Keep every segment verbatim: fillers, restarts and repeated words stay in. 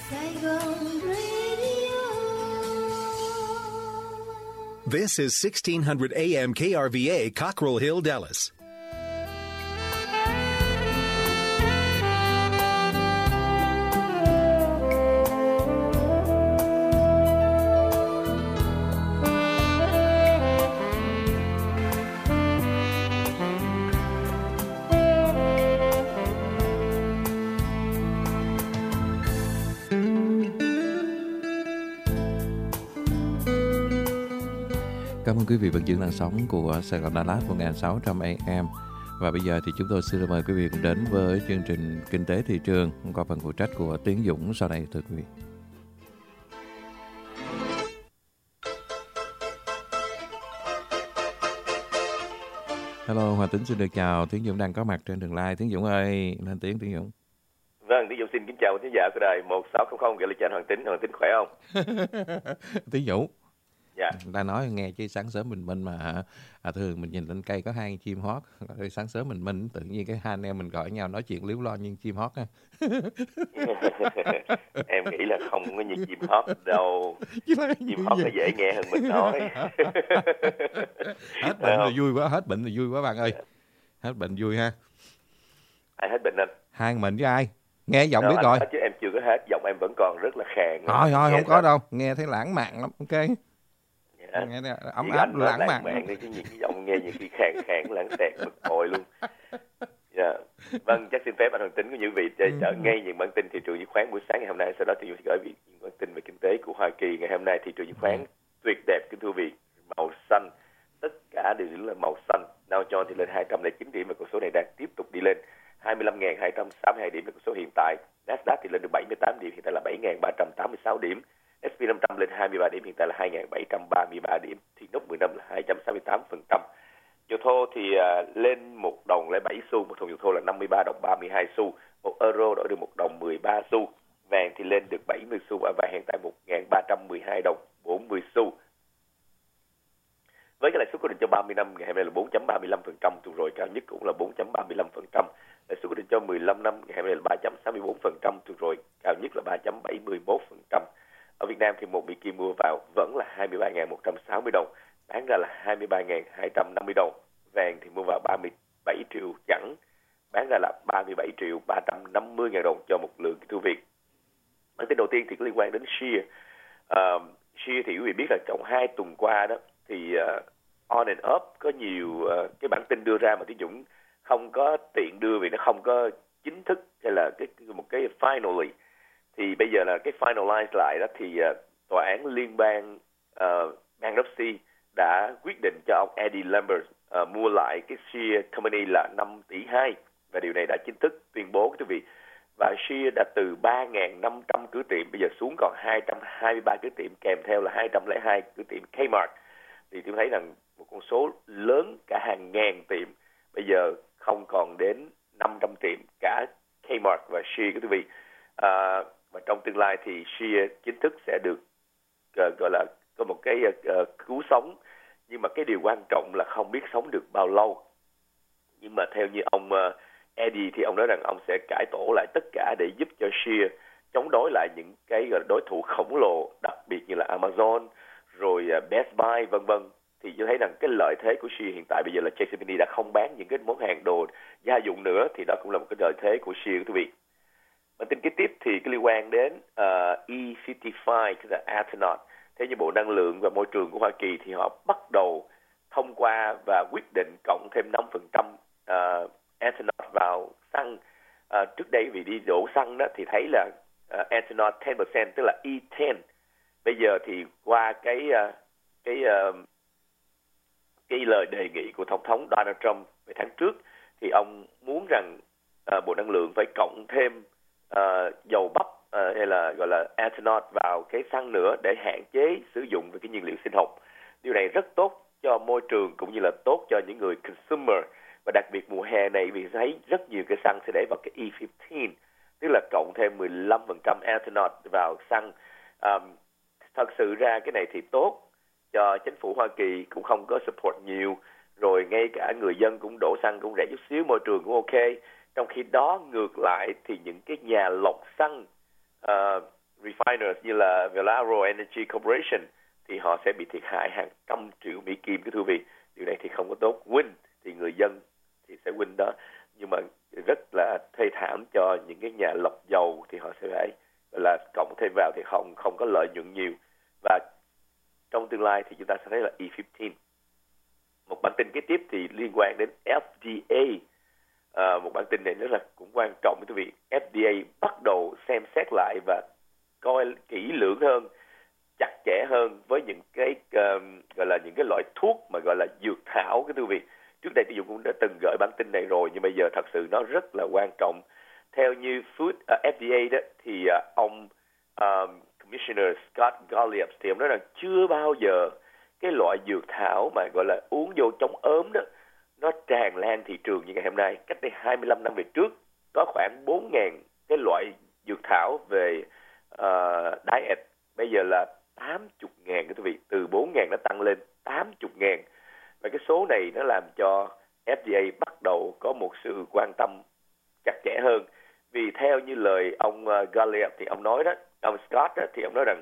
Saigon Radio. This is sixteen hundred A M K R V A, Cockrell Hill, Dallas. Cảm ơn quý vị vẫn giữ làn sóng của Sài Gòn Đà Lạt một nghìn sáu trăm A M. Và bây giờ thì chúng tôi xin mời quý vị cùng đến với chương trình Kinh tế thị trường qua phần phụ trách của Tiến Dũng sau đây, thưa quý vị. Hello, Hoàng Tính xin được chào. Tiến Dũng đang có mặt trên đường live. Tiến Dũng ơi, lên tiếng Tiến Dũng. Vâng, Tiến Dũng xin kính chào khán giả của đài một sáu không không, gửi lời chào Hoàng Tính. Hoàng Tính khỏe không? Tiến Dũng. Dạ. Ta nói nghe chứ sáng sớm mình mình mà à, thường mình nhìn lên cây có hai chim hót, sáng sớm mình mình tự nhiên cái hai anh em mình gọi nhau nói chuyện líu lo như chim hót ha. Em nghĩ là không có như chim hót đâu. Chim hót nó dễ nghe hơn mình nói. Hết bệnh là vui quá, hết bệnh là vui quá bạn ơi. Hết bệnh vui ha. Ai hết bệnh anh? Hai mình với ai? Nghe giọng Đó, biết rồi. Chứ em chưa có hết, giọng em vẫn còn rất là khàn. Thôi thôi không có đâu, nghe thấy lãng mạn lắm, ok. Dạ. Nghe này, ấm áp lãng mạn. mạn đi, chứ những cái giọng nghe những khi khàn khàn lãng xẹt bực bội luôn. Dạ. Vâng, chắc xin phép anh Hoàng Tính của những vị để trở ngay những bản tin thị trường chứng khoán buổi sáng ngày hôm nay, sau đó thì chúng sẽ gửi những bản tin về kinh tế của Hoa Kỳ ngày hôm nay. Thị trường chứng khoán tuyệt đẹp kính thưa quý vị, màu xanh, tất cả đều là màu xanh. Dow Jones thì lên hai trăm lẻ chín điểm và con số này đang tiếp tục đi lên, hai mươi lăm nghìn hai trăm sáu mươi hai điểm là con số hiện tại. Nasdaq thì lên được bảy mươi tám điểm, hiện tại là bảy nghìn ba trăm tám mươi sáu điểm. ét and pê năm trăm lên hai mươi ba điểm, hiện tại là hai nghìn bảy trăm ba mươi ba điểm. Thì nốt mười năm là hai trăm sáu mươi tám phần trăm. Dầu thô thì uh, lên một đồng lẻ bảy xu, một thùng dầu thô là năm mươi ba đồng ba mươi hai xu, một euro đổi được một đồng mười ba xu. Vàng thì lên được bảy mươi xu và vàng hiện tại một nghìn ba trăm mười hai đồng bốn mươi xu. Với cái lãi suất cố định cho ba mươi năm ngày hôm nay là bốn phẩy ba mươi lăm phần trăm, tuần rồi cao nhất cũng là bốn phẩy ba mươi lăm phần trăm. Lãi suất cố định cho mười lăm năm ngày hôm nay là ba phẩy sáu mươi tư phần trăm, tuần rồi cao nhất là ba phẩy bảy mươi mốt phần trăm. Ở Việt Nam thì một Mỹ Kim mua vào vẫn là hai mươi ba nghìn một trăm sáu mươi đồng, bán ra là hai mươi ba nghìn hai trăm năm mươi đồng. Vàng thì mua vào ba mươi bảy triệu chẵn, bán ra là ba mươi bảy triệu ba trăm năm mươi ngàn đồng cho một lượng thu Việt. Bản tin đầu tiên thì có liên quan đến Shear. Uh, Shear thì quý vị biết là trong hai tuần qua đó thì uh, on and off có nhiều uh, cái bản tin đưa ra mà Tiến Dũng không có tiện đưa vì nó không có chính thức hay là cái một cái finally. Thì bây giờ là cái finalize lại đó thì uh, tòa án liên bang uh, bankruptcy đã quyết định cho ông Eddie Lambert uh, mua lại cái Shear Company là năm tỷ hai, và điều này đã chính thức tuyên bố quý vị. Và Shear đã từ ba nghìn năm trăm cửa tiệm bây giờ xuống còn hai trăm hai mươi ba cửa tiệm, kèm theo là hai trăm lẻ hai cửa tiệm Kmart. Thì tôi thấy rằng một con số lớn cả hàng ngàn tiệm bây giờ không còn đến năm trăm tiệm cả Kmart và Shear quý vị. À, và trong tương lai thì Shear chính thức sẽ được uh, gọi là có một cái uh, cứu sống, nhưng mà cái điều quan trọng là không biết sống được bao lâu. Nhưng mà theo như ông uh, Eddie thì ông nói rằng ông sẽ cải tổ lại tất cả để giúp cho Shear chống đối lại những cái gọi là đối thủ khổng lồ, đặc biệt như là Amazon, rồi uh, Best Buy vân vân. Thì tôi thấy rằng cái lợi thế của Shear hiện tại bây giờ là gi xê pê en đã không bán những cái món hàng đồ gia dụng nữa, thì đó cũng là một cái lợi thế của Shear quý vị. Bản tin kế tiếp thì cái liên quan đến uh, E năm mươi, tức là ethanol. Theo như Bộ Năng lượng và Môi trường của Hoa Kỳ thì họ bắt đầu thông qua và quyết định cộng thêm năm phần trăm uh, ethanol vào xăng. Uh, trước đây vì đi đổ xăng đó thì thấy là uh, ethanol mười phần trăm, tức là E mười. Bây giờ thì qua cái uh, cái uh, cái lời đề nghị của Tổng thống Donald Trump về tháng trước thì ông muốn rằng uh, Bộ Năng lượng phải cộng thêm uh, dầu bắp uh, hay là gọi là ethanol vào cái xăng nữa để hạn chế sử dụng về cái nhiên liệu sinh học. Điều này rất tốt cho môi trường cũng như là tốt cho những người consumer, và đặc biệt mùa hè này vì thấy rất nhiều cái xăng sẽ để vào cái E mười lăm, tức là cộng thêm mười lăm phần trăm ethanol vào xăng. Um, thật sự ra cái này thì tốt cho chính phủ Hoa Kỳ, cũng không có support nhiều, rồi ngay cả người dân cũng đổ xăng cũng rẻ chút xíu, môi trường cũng ok. Trong khi đó ngược lại thì những cái nhà lọc xăng uh, refiners như là Valero Energy Corporation thì họ sẽ bị thiệt hại hàng trăm triệu Mỹ Kim, cái thưa quý vị. Điều này thì không có tốt. Win thì người dân thì sẽ win đó, nhưng mà rất là thê thảm cho những cái nhà lọc dầu thì họ sẽ phải là cộng thêm vào thì không không có lợi nhuận nhiều. Và trong tương lai thì chúng ta sẽ thấy là E mười lăm. Một bản tin kế tiếp thì liên quan đến F D A. À, một bản tin này rất là cũng quan trọng quý vị. F D A bắt đầu xem xét lại và coi kỹ lưỡng hơn, chặt chẽ hơn với những cái uh, gọi là những cái loại thuốc mà gọi là dược thảo cái quý vị. Trước đây Tiêu Dũng cũng đã từng gửi bản tin này rồi, nhưng bây giờ thật sự nó rất là quan trọng. Theo như Food uh, F D A đó thì uh, ông uh, Commissioner Scott Gottlieb thì ông nói rằng chưa bao giờ cái loại dược thảo mà gọi là uống vô chống ốm đó nó tràn lan thị trường như ngày hôm nay. Cách đây hai mươi lăm năm về trước có khoảng bốn nghìn cái loại dược thảo về uh, diet, bây giờ là tám mươi nghìn quý vị, từ bốn nghìn nó tăng lên tám mươi nghìn. Và cái số này nó làm cho F D A bắt đầu có một sự quan tâm chặt chẽ hơn. Vì theo như lời ông uh, Gottlieb thì ông nói đó, ông Scott đó, thì ông nói rằng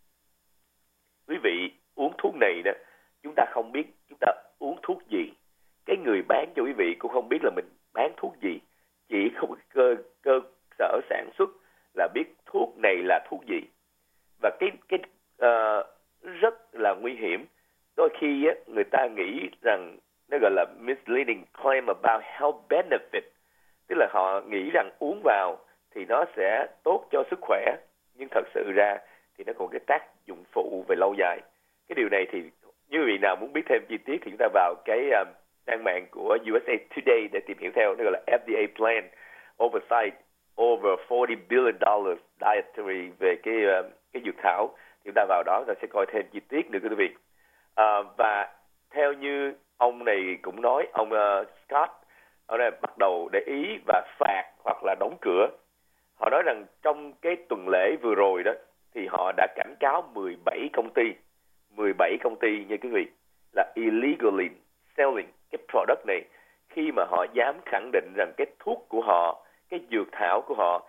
quý vị uống thuốc này đó, chúng ta không biết chúng ta uống thuốc gì. Cái người bán cho quý vị cũng không biết là mình bán thuốc gì. Chỉ không cơ cơ sở sản xuất là biết thuốc này là thuốc gì. Và cái cái uh, rất là nguy hiểm. Đôi khi á, người ta nghĩ rằng nó gọi là misleading claim about health benefit. Tức là họ nghĩ rằng uống vào thì nó sẽ tốt cho sức khỏe, nhưng thật sự ra thì nó còn cái tác dụng phụ về lâu dài. Cái điều này thì như quý vị nào muốn biết thêm chi tiết thì chúng ta vào cái um, trang mạng của U S A Today để tìm hiểu theo. Nó gọi là F D A Plan Oversight over forty billion dollars dietary về cái uh, cái dược thảo. Thì chúng ta vào đó chúng ta sẽ coi thêm chi tiết nữa quý vị. Uh, và theo như ông này cũng nói, ông uh, Scott, ông này bắt đầu để ý và phạt hoặc là đóng cửa. Họ nói rằng trong cái tuần lễ vừa rồi đó thì họ đã cảnh cáo mười bảy công ty, mười bảy công ty như quý vị là illegally selling cái product này, khi mà họ dám khẳng định rằng cái thuốc của họ, cái dược thảo của họ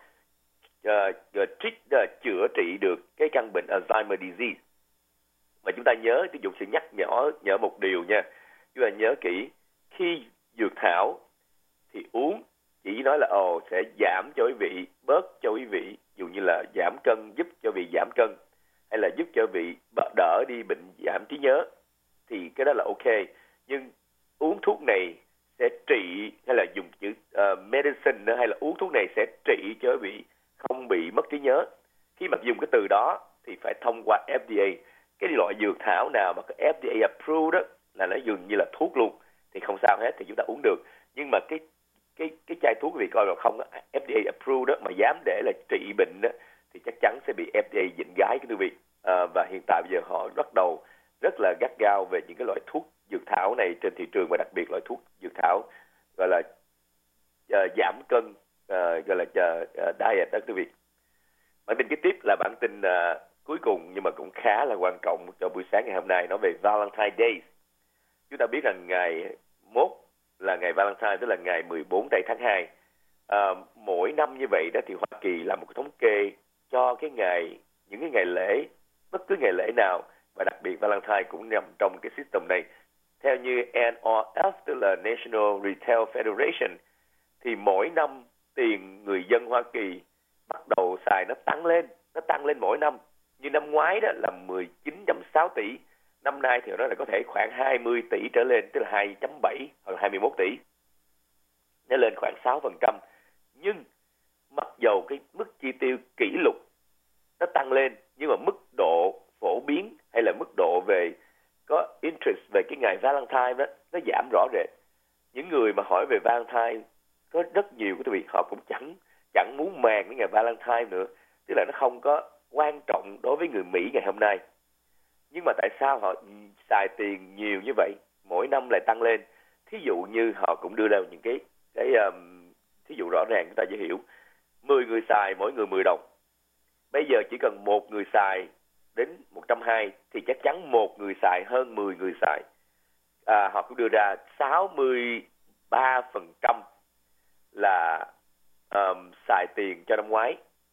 uh, uh, treat, uh, chữa trị được cái căn bệnh Alzheimer disease. Mà chúng ta nhớ, Tiêu Dũng sẽ nhắc nhở, nhớ một điều nha. Chúng ta nhớ kỹ, khi dược thảo thì uống chỉ nói là ồ oh, sẽ giảm cho quý vị, bớt cho quý vị, dù như là giảm cân, giúp cho vị giảm cân, hay là giúp cho vị đỡ đi bệnh giảm trí nhớ, thì cái đó là ok. Nhưng uống thuốc này sẽ trị, hay là dùng chữ uh, medicine nữa, hay là uống thuốc này sẽ trị cho quý vị không bị mất trí nhớ. Khi mà dùng cái từ đó thì phải thông qua F D A. Cái loại dược thảo nào mà có F D A approved đó là nó dường như là thuốc luôn thì không sao hết, thì chúng ta uống được. Nhưng mà cái cái cái chai thuốc quý vị coi là không F D A approved đó mà dám để là trị bệnh đó thì chắc chắn sẽ bị F D A dịnh gái cái quý vị. À, và hiện tại bây giờ họ bắt đầu rất là gắt gao về những cái loại thuốc dược thảo này trên thị trường, và đặc biệt loại thuốc dược thảo gọi là uh, giảm cân, uh, gọi là uh, diet đó quý vị. Bản tin kế tiếp là bản tin uh, cuối cùng nhưng mà cũng khá là quan trọng cho buổi sáng ngày hôm nay, nói về Valentine's Day. Chúng ta biết rằng ngày mốt là ngày Valentine, tức là ngày mười bốn tây tháng hai. À, mỗi năm như vậy đó thì Hoa Kỳ làm một cái thống kê cho cái ngày, những cái ngày lễ, bất cứ ngày lễ nào, và đặc biệt Valentine cũng nằm trong cái system này. Theo như N R F, tức là National Retail Federation, thì mỗi năm tiền người dân Hoa Kỳ bắt đầu xài nó tăng lên, nó tăng lên mỗi năm. Như năm ngoái đó là mười chín phẩy sáu tỷ, năm nay thì nó là có thể khoảng hai mươi tỷ trở lên, tức là hai phẩy bảy hoặc là hai mươi mốt tỷ. Nó lên khoảng sáu phần trăm. Nhưng mặc dầu cái mức chi tiêu kỷ lục nó tăng lên, nhưng mà mức độ phổ biến hay là mức độ về có interest về cái ngày Valentine đó nó giảm rõ rệt. Những người mà hỏi về Valentine có rất nhiều cái vị họ cũng chẳng chẳng muốn màng cái ngày Valentine nữa, tức là nó không có quan trọng đối với người Mỹ ngày hôm nay. Nhưng mà tại sao họ xài tiền nhiều như vậy, mỗi năm lại tăng lên? Thí dụ như họ cũng đưa ra những cái cái um, thí dụ rõ ràng chúng ta dễ hiểu. mười người xài mỗi người mười đồng. Bây giờ chỉ cần một người xài đến một trăm hai mươi thì chắc chắn một người xài hơn mười người xài. À, họ cũng đưa ra sáu mươi ba phần trăm là um, xài tiền cho năm ngoái.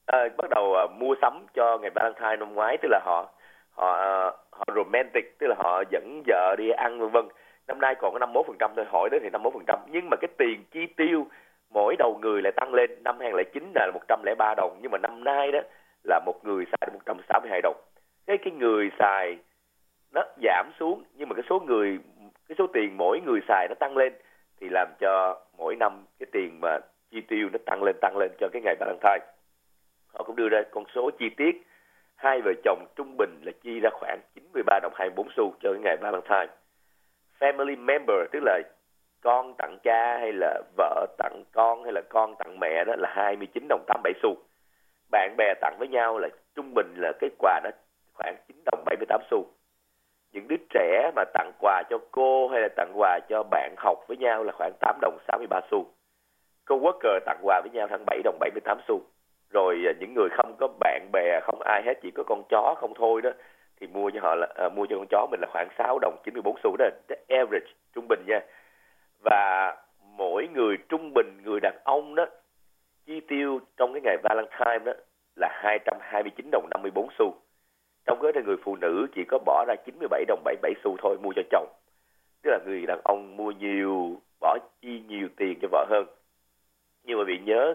à, bắt đầu à, mua sắm cho ngày Valentine năm ngoái, tức là họ họ à, họ romantic, tức là họ dẫn vợ đi ăn vân vân. Năm nay còn có năm mươi mốt phần trăm thôi, hỏi đến thì năm mươi mốt phần trăm, nhưng mà cái tiền chi tiêu mỗi đầu người lại tăng lên. Năm hai không không chín là một trăm lẻ ba đồng, nhưng mà năm nay đó là một người xài một trăm sáu mươi hai đồng. Cái cái người xài nó giảm xuống, nhưng mà cái số người cái số tiền mỗi người xài nó tăng lên, thì làm cho mỗi năm cái tiền mà chi tiêu nó tăng lên tăng lên cho cái ngày Valentine. Họ cũng đưa ra con số chi tiết, hai vợ chồng trung bình là chi ra khoảng chín mươi ba đồng hai mươi bốn xu cho cái ngày Valentine. Family member, tức là con tặng cha hay là vợ tặng con hay là con tặng mẹ, đó là hai mươi chín đồng tám mươi bảy xu. Bạn bè tặng với nhau là trung bình là cái quà đó khoảng chín đồng bảy mươi tám xu. Những đứa trẻ mà tặng quà cho cô hay là tặng quà cho bạn học với nhau là khoảng tám đồng sáu mươi ba xu. Coworker tặng quà với nhau khoảng bảy đồng bảy mươi tám xu. Rồi những người không có bạn bè, không ai hết, chỉ có con chó không thôi đó, thì mua cho họ là à, mua cho con chó mình là khoảng sáu đồng chín mươi bốn xu. Đó là average, trung bình nha. Và mỗi người trung bình, người đàn ông đó chi tiêu trong cái ngày Valentine đó là hai trăm hai mươi chín đồng năm mươi bốn xu. Trong đó thì người phụ nữ chỉ có bỏ ra chín mươi bảy đồng bảy mươi bảy xu thôi mua cho chồng. Tức là người đàn ông mua nhiều, bỏ chi nhiều tiền cho vợ hơn. Nhưng mà vì nhớ,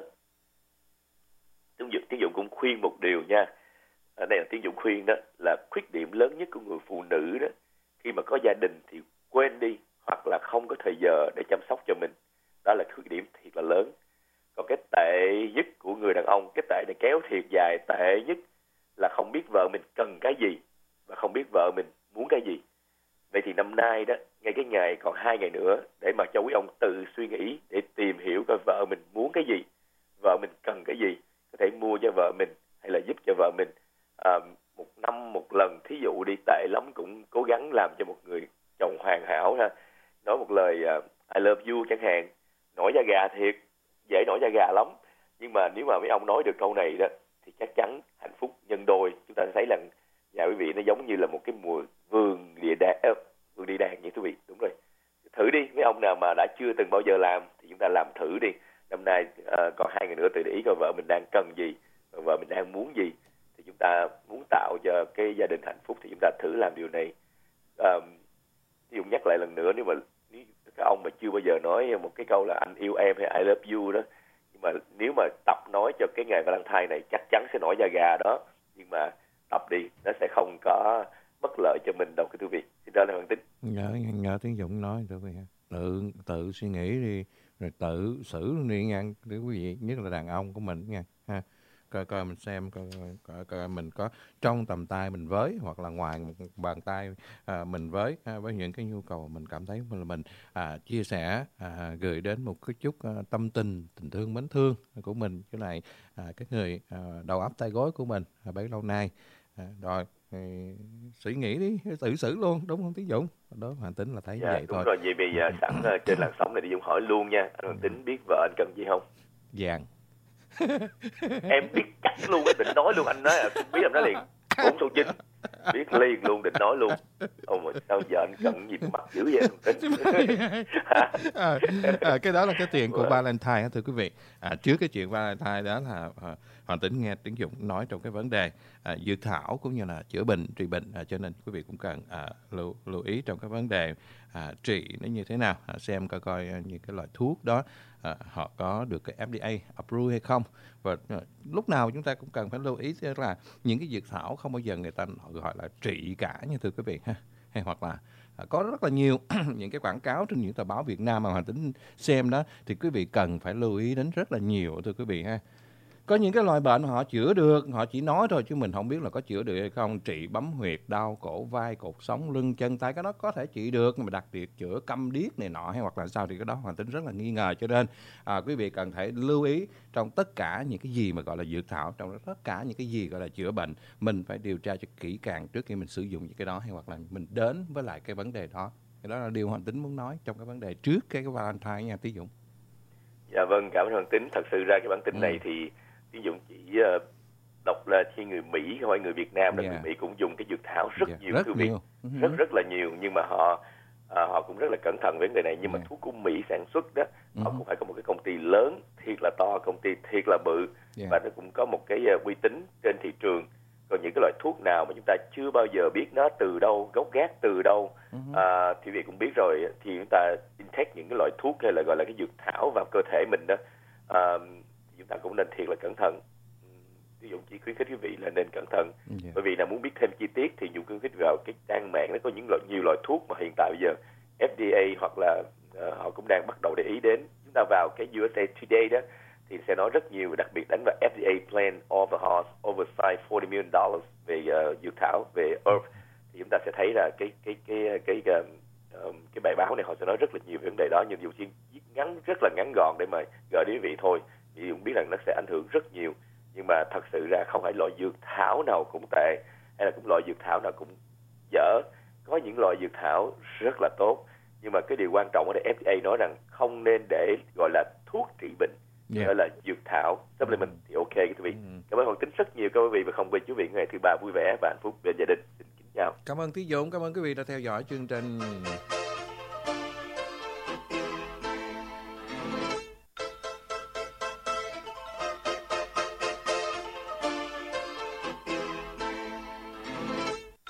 Tiến Dũng, Tiến Dũng cũng khuyên một điều nha. Ở đây là Tiến Dũng khuyên đó là khuyết điểm lớn nhất của người phụ nữ đó, khi mà có gia đình thì quên đi hoặc là không có thời giờ để chăm sóc cho mình. Đó là khuyết điểm thiệt là lớn. Còn cái tệ nhất của người đàn ông, cái tệ này kéo thiệt dài, tệ nhất là không biết vợ mình cần cái gì và không biết vợ mình muốn cái gì. Vậy thì năm nay đó, ngay cái ngày còn hai ngày nữa để mà cho quý ông tự suy nghĩ, để tìm hiểu coi vợ mình muốn cái gì, vợ mình cần cái gì, có thể mua cho vợ mình hay là giúp cho vợ mình. À, một năm một lần, thí dụ đi, tệ lắm cũng cố gắng làm cho một người chồng hoàn hảo ha. Nói một lời uh, I love you chẳng hạn, nổi da gà thiệt, dễ nổi da gà lắm. Nhưng mà nếu mà mấy ông nói được câu này đó thì chắc chắn hạnh phúc nhân đôi. Chúng ta sẽ thấy là nhà quý vị nó giống như là một cái mùa vườn địa đàng, uh, vườn địa đàng như quý vị. Đúng rồi. Thử đi, mấy ông nào mà đã chưa từng bao giờ làm thì chúng ta làm thử đi. Năm nay uh, còn hai ngày nữa tự để ý coi vợ mình đang cần gì, vợ mình đang muốn gì, thì chúng ta muốn tạo cho cái gia đình hạnh phúc thì chúng ta thử làm điều này. Uh, ví dụ nhắc lại lần nữa, nếu mà nếu các ông mà chưa bao giờ nói một cái câu là anh yêu em hay I love you đó, nhưng mà nếu mà tập nói cho cái ngày Valentine này chắc chắn sẽ nổi da gà đó. Nhưng mà tập đi, nó sẽ không có bất lợi cho mình đâu, cái quý vị. Thì đó là Hoàng Tính. Nhớ, nhớ Tiến Dũng nói thưa quý vị, tự tự suy nghĩ đi, rồi tự xử đi nha, thưa quý vị, nhất là đàn ông của mình nha ha. Coi coi mình xem coi, coi, coi mình có trong tầm tay mình với, hoặc là ngoài một bàn tay à, mình với à, với những cái nhu cầu mình cảm thấy là mình à, chia sẻ, à, gửi đến một cái chút à, tâm tình, tình thương, mến thương của mình cái này à, cái người à, đầu óc tay gối của mình à, bấy lâu nay à, rồi thì suy nghĩ đi, tự xử luôn, đúng không Tiến Dũng? Đó Hoàng Tính là thấy Dạ, vậy đúng thôi. rồi. Vậy bây giờ sẵn uh, trên làn sóng này thì Dung hỏi luôn nha, anh Hoàng Tính biết vợ anh cần gì không? Vàng. Em biết chắc luôn, định nói luôn. Anh nói là biết, em nói liền bốn số chín, biết liền luôn, định nói luôn. Ồ mà sao giờ anh cần gì mặt dữ vậy à, à, cái đó là cái tiền của Valentine thưa quý vị. À, trước cái chuyện Valentine đó là à, Hoàng Tính nghe Tiến Dũng nói trong cái vấn đề à, dự thảo cũng như là chữa bệnh, trị bệnh, à, cho nên quý vị cũng cần à, lưu, lưu ý trong cái vấn đề à, trị nó như thế nào, à, xem coi coi những cái loại thuốc đó à, họ có được cái F D A approve hay không. Và à, lúc nào chúng ta cũng cần phải lưu ý là những cái dược thảo không bao giờ người ta gọi là trị cả nha thưa quý vị ha. Hay hoặc là à, có rất là nhiều những cái quảng cáo trên những tờ báo Việt Nam mà Hoàng Tính xem đó, thì quý vị cần phải lưu ý đến rất là nhiều thưa quý vị ha. Có những cái loại bệnh họ chữa được, họ chỉ nói thôi chứ mình không biết là có chữa được hay không. Trị bấm huyệt, đau cổ vai, cột sống, lưng, chân, tay, cái đó có thể trị được, nhưng mà đặc biệt chữa câm điếc này nọ hay hoặc là sao thì cái đó Hoàng Tính rất là nghi ngờ. Cho nên à, quý vị cần phải lưu ý trong tất cả những cái gì mà gọi là dược thảo, trong tất cả những cái gì gọi là chữa bệnh, mình phải điều tra cho kỹ càng trước khi mình sử dụng những cái đó, hay hoặc là mình đến với lại cái vấn đề đó. Cái đó là điều Hoàng Tính muốn nói trong cái vấn đề trước cái, cái Valentine nha Tiến Dũng. Dạ vâng, cảm ơn Hoàng Tính. Thật sự ra cái bản tin ừ. này thì Tiến Dũng chỉ uh, đọc là khi người Mỹ, không phải người Việt Nam, là yeah. người Mỹ cũng dùng cái dược thảo rất yeah. nhiều, rất quý vị, nhiều. rất rất là nhiều, nhưng mà họ À, họ cũng rất là cẩn thận với vấn đề này, nhưng mà Yeah. thuốc của Mỹ sản xuất đó, họ Mhm. cũng phải có một cái công ty lớn, thiệt là to, công ty thiệt là bự, Yeah. và nó cũng có một cái uh, uy tín trên thị trường. Còn những cái loại thuốc nào mà chúng ta chưa bao giờ biết nó từ đâu, gốc gác từ đâu, Mhm. à, thì vị cũng biết rồi, thì chúng ta intake những cái loại thuốc hay là gọi là cái dược thảo vào cơ thể mình đó, à, thì chúng ta cũng nên thiệt là cẩn thận. Ví dụ chỉ khuyến khích quý vị là nên cẩn thận, Yeah. bởi vì là muốn biết thêm chi tiết thì dùng khuyến khích vào cái trang mạng nó có những loại nhiều loại thuốc mà hiện tại bây giờ F D A hoặc là uh, họ cũng đang bắt đầu để ý đến. Chúng ta vào cái U S A Today đó thì sẽ nói rất nhiều, đặc biệt đánh vào F D A plan overhaul oversight forty million dollars về uh, dược thảo, về herb, thì chúng ta sẽ thấy là cái cái cái cái cái, uh, cái bài báo này họ sẽ nói rất là nhiều về vấn đề đó, nhưng dù chỉ viết ngắn rất là ngắn gọn để mà gửi đến quý vị thôi, thì cũng biết rằng nó sẽ ảnh hưởng rất nhiều. Nhưng mà thật sự ra không phải loại dược thảo nào cũng tệ, hay là cũng loại dược thảo nào cũng dở. Có những loại dược thảo rất là tốt, nhưng mà cái điều quan trọng ở đây F D A nói rằng không nên để gọi là thuốc trị bệnh, Yeah. gọi là dược thảo supplement thì ok quý vị. Mm. Cảm ơn Hoàng Tính rất nhiều, cảm ơn quý vị, và không quên quý vị ngày thứ ba vui vẻ và hạnh phúc bên gia đình. Xin kính chào. Cảm ơn Thí Dũng, cảm ơn quý vị đã theo dõi chương trình.